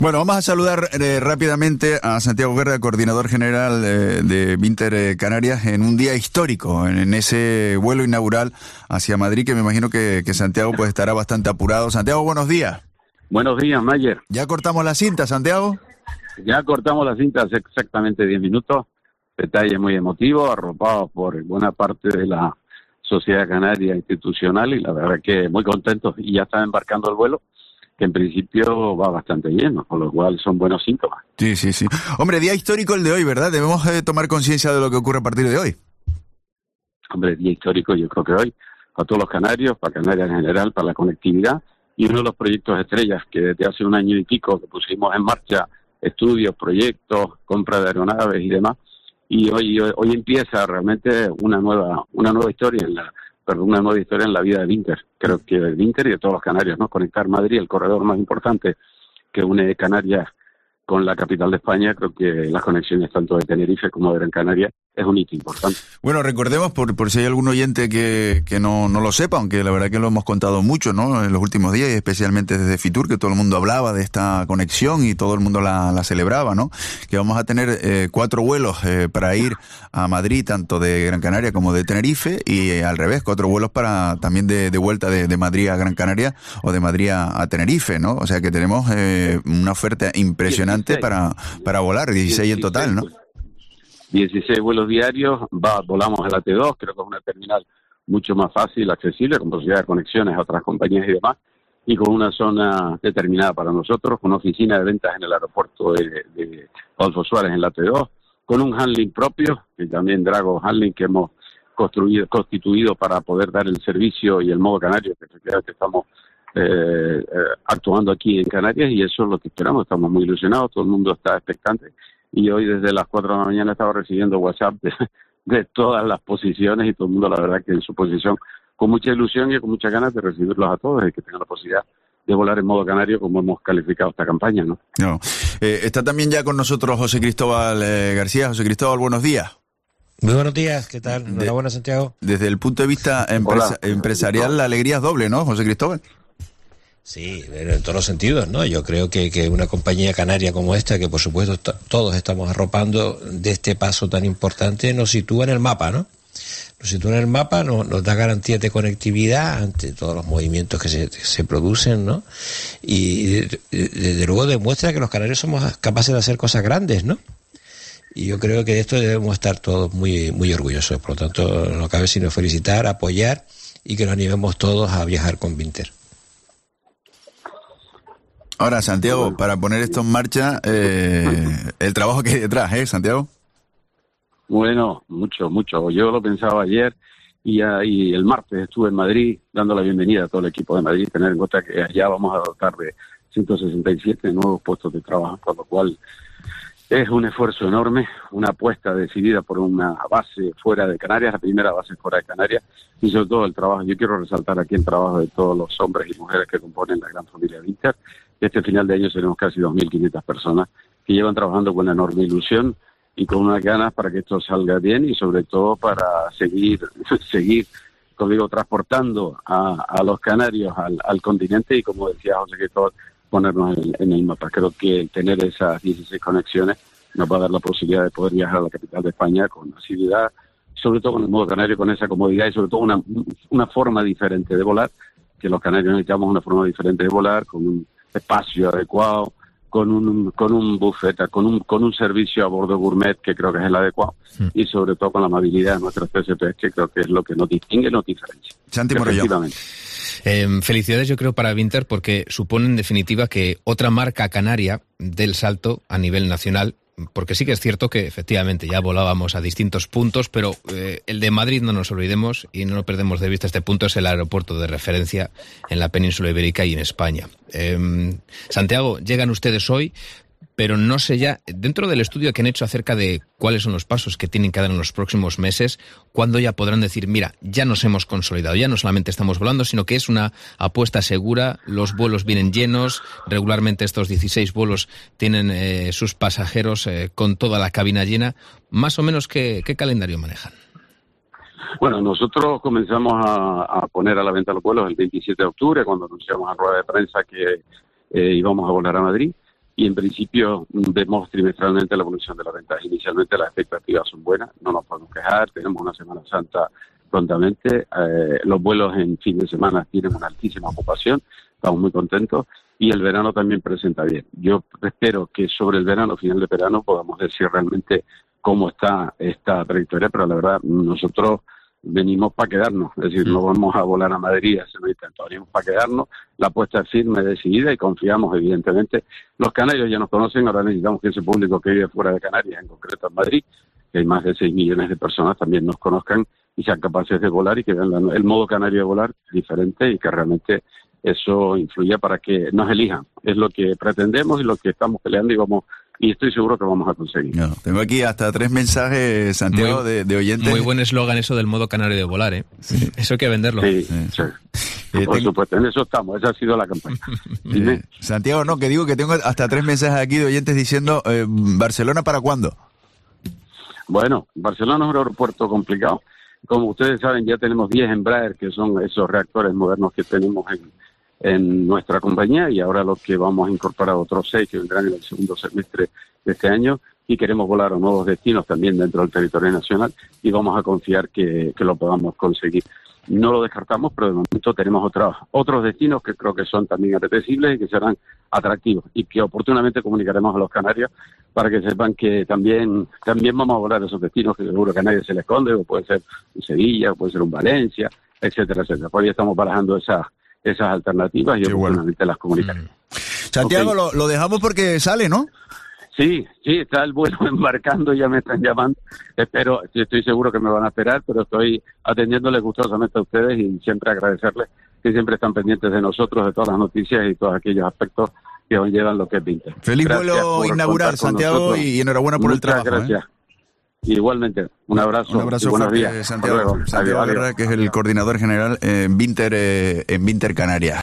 Bueno, vamos a saludar rápidamente a Santiago Guerra, coordinador general de Binter Canarias, en un día histórico, en ese vuelo inaugural hacia Madrid, que me imagino que Santiago pues estará bastante apurado. Santiago, buenos días. Buenos días, Mayer. ¿Ya cortamos la cinta, Santiago? Ya cortamos la cinta hace exactamente 10 minutos. Detalle muy emotivo, arropado por buena parte de la sociedad canaria institucional, y la verdad que muy contentos, y ya están embarcando el vuelo, que en principio va bastante bien, ¿no? Con lo cual son buenos síntomas. Sí. Hombre, día histórico el de hoy, ¿verdad? Debemos tomar conciencia de lo que ocurre a partir de hoy. Hombre, día histórico yo creo que hoy, para todos los canarios, para Canarias en general, para la conectividad, y uno de los proyectos estrellas que desde hace un año y pico que pusimos en marcha, estudios, proyectos, compra de aeronaves y demás, y hoy empieza realmente una nueva historia una nueva historia en la vida de Binter. Creo que de Binter y de todos los canarios, ¿no? Conectar Madrid, el corredor más importante que une Canarias con la capital de España. Creo que las conexiones tanto de Tenerife como de Gran Canaria es un hito importante. Bueno, recordemos, por si hay algún oyente que no lo sepa, aunque la verdad que lo hemos contado mucho, ¿no?, en los últimos días, y especialmente desde Fitur, que todo el mundo hablaba de esta conexión y todo el mundo la celebraba, ¿no? Que vamos a tener 4 vuelos para ir a Madrid, tanto de Gran Canaria como de Tenerife, y al revés, 4 vuelos para también de vuelta de Madrid a Gran Canaria o de Madrid a Tenerife, ¿no? O sea que tenemos una oferta impresionante 16. para volar, 16 en total, ¿no? 16 vuelos diarios, volamos a la T2, creo que es una terminal mucho más fácil, accesible, con posibilidad de conexiones a otras compañías y demás, y con una zona determinada para nosotros, con una oficina de ventas en el aeropuerto de Adolfo Suárez en la T2, con un handling propio, que también Drago Handling, que hemos constituido para poder dar el servicio y el modo canario, que efectivamente estamos actuando aquí en Canarias, y eso es lo que esperamos. Estamos muy ilusionados, todo el mundo está expectante, y hoy desde las 4 de la mañana estaba recibiendo WhatsApp de todas las posiciones, y todo el mundo, la verdad, que en su posición, con mucha ilusión y con muchas ganas de recibirlos a todos y que tengan la posibilidad de volar en modo canario, como hemos calificado esta campaña, ¿no? Está también ya con nosotros José Cristóbal García. José Cristóbal, buenos días. Muy buenos días, ¿qué tal? Enhorabuena, Santiago. Desde el punto de vista empresarial, la alegría es doble, ¿no, José Cristóbal? Sí, pero en todos los sentidos, ¿no? Yo creo que una compañía canaria como esta, que por supuesto todos estamos arropando de este paso tan importante, nos sitúa en el mapa, ¿no? Nos sitúa en el mapa, nos da garantías de conectividad ante todos los movimientos que se producen, ¿no? Y desde luego demuestra que los canarios somos capaces de hacer cosas grandes, ¿no? Y yo creo que de esto debemos estar todos muy, muy orgullosos. Por lo tanto, no cabe sino felicitar, apoyar y que nos animemos todos a viajar con Binter. Ahora, Santiago, para poner esto en marcha, el trabajo que hay detrás, Santiago. Bueno, mucho. Yo lo pensaba ayer y el martes estuve en Madrid dando la bienvenida a todo el equipo de Madrid. Tener en cuenta que allá vamos a dotar de 167 nuevos puestos de trabajo, por lo cual es un esfuerzo enorme, una apuesta decidida por una base fuera de Canarias, la primera base fuera de Canarias, y sobre todo el trabajo. Yo quiero resaltar aquí el trabajo de todos los hombres y mujeres que componen la gran familia Binter. Este final de año tenemos casi 2.500 personas que llevan trabajando con enorme ilusión y con unas ganas para que esto salga bien, y sobre todo para seguir, como digo, transportando a los canarios al continente, y como decía José Cristóbal, ponernos en el mapa. Creo que tener esas 16 conexiones nos va a dar la posibilidad de poder viajar a la capital de España con facilidad, sobre todo con el modo canario, con esa comodidad, y sobre todo una forma diferente de volar, que los canarios necesitamos una forma diferente de volar, con un espacio adecuado, con un buffet, con un servicio a bordo gourmet, que creo que es el adecuado, y sobre todo con la amabilidad de nuestras PSP, que creo que es lo que nos distingue y nos diferencia. Santi Morello. Felicidades, yo creo, para Binter, porque supone en definitiva que otra marca canaria dé el salto a nivel nacional, porque sí que es cierto que efectivamente ya volábamos a distintos puntos, pero el de Madrid, no nos olvidemos y no lo perdemos de vista, este punto es el aeropuerto de referencia en la península ibérica y en España. Santiago, llegan ustedes hoy, pero no sé ya, dentro del estudio que han hecho acerca de cuáles son los pasos que tienen que dar en los próximos meses, ¿cuándo ya podrán decir, mira, ya nos hemos consolidado, ya no solamente estamos volando, sino que es una apuesta segura, los vuelos vienen llenos, regularmente estos 16 vuelos tienen sus pasajeros con toda la cabina llena? Más o menos, ¿qué calendario manejan? Bueno, nosotros comenzamos a poner a la venta los vuelos el 27 de octubre, cuando anunciamos en rueda de prensa que íbamos a volar a Madrid. y en principio vemos trimestralmente la evolución de las ventas. Inicialmente las expectativas son buenas, no nos podemos quejar, tenemos una Semana Santa prontamente, los vuelos en fin de semana tienen una altísima ocupación, estamos muy contentos y el verano también presenta bien. Yo espero que sobre el verano, final de verano, podamos decir realmente cómo está esta trayectoria, pero la verdad nosotros venimos para quedarnos, es decir, no vamos a volar a Madrid a hacer un intento, venimos para quedarnos, la apuesta es firme, decidida y confiamos evidentemente. Los canarios ya nos conocen, ahora necesitamos que ese público que vive fuera de Canarias, en concreto en Madrid, que hay más de 6 millones de personas, también nos conozcan y sean capaces de volar y que vean el modo canario de volar diferente y que realmente eso influya para que nos elijan. Es lo que pretendemos y lo que estamos peleando y estoy seguro que vamos a conseguir. No, tengo aquí hasta 3 mensajes, Santiago, de oyentes. Muy buen eslogan eso del modo canario de volar, ¿eh? Sí. Eso hay que venderlo. Sí. Por supuesto, en eso estamos, esa ha sido la campaña. Santiago, no, que digo que tengo hasta 3 mensajes aquí de oyentes diciendo, ¿Barcelona para cuándo? Bueno, Barcelona es un aeropuerto complicado. Como ustedes saben, ya tenemos 10 Embraer, que son esos reactores modernos que tenemos en nuestra compañía, y ahora los que vamos a incorporar otros 6 que vendrán en el segundo semestre de este año, y queremos volar a nuevos destinos también dentro del territorio nacional y vamos a confiar que lo podamos conseguir. No lo descartamos, pero de momento tenemos otros destinos que creo que son también apetecibles y que serán atractivos y que oportunamente comunicaremos a los canarios para que sepan que también vamos a volar a esos destinos que seguro que a nadie se le esconde, o puede ser un Sevilla, o puede ser un Valencia, etcétera, etcétera. Por ahí estamos barajando esas alternativas y oportunamente las comunicaremos. Santiago, okay. Lo dejamos porque sale, ¿no? Sí, está el vuelo embarcando, ya me están llamando. Estoy seguro que me van a esperar, pero estoy atendiéndoles gustosamente a ustedes y siempre agradecerles que siempre están pendientes de nosotros, de todas las noticias y todos aquellos aspectos que hoy llevan lo que es Vinter. Feliz vuelo inaugural, Santiago, y enhorabuena por el trabajo. Muchas gracias. Igualmente, un abrazo y buenos días. Santiago Guerra, que es el coordinador general en Vinter Canarias.